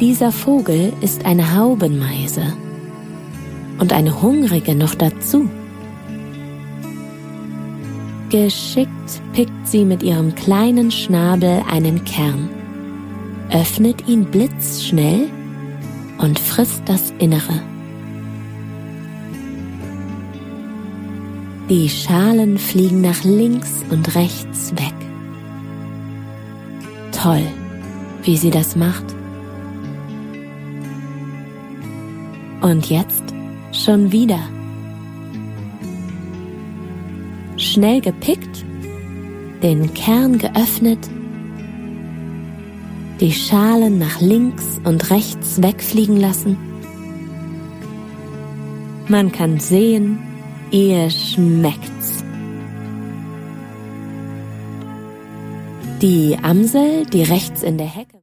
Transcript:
Dieser Vogel ist eine Haubenmeise und eine hungrige noch dazu. Geschickt pickt sie mit ihrem kleinen Schnabel einen Kern, öffnet ihn blitzschnell und frisst das Innere. Die Schalen fliegen nach links und rechts weg. Toll, wie sie das macht. Und jetzt schon wieder. Schnell gepickt, den Kern geöffnet, die Schalen nach links und rechts wegfliegen lassen. Man kann sehen, ihr schmeckt's. Die Amsel, die rechts in der Hecke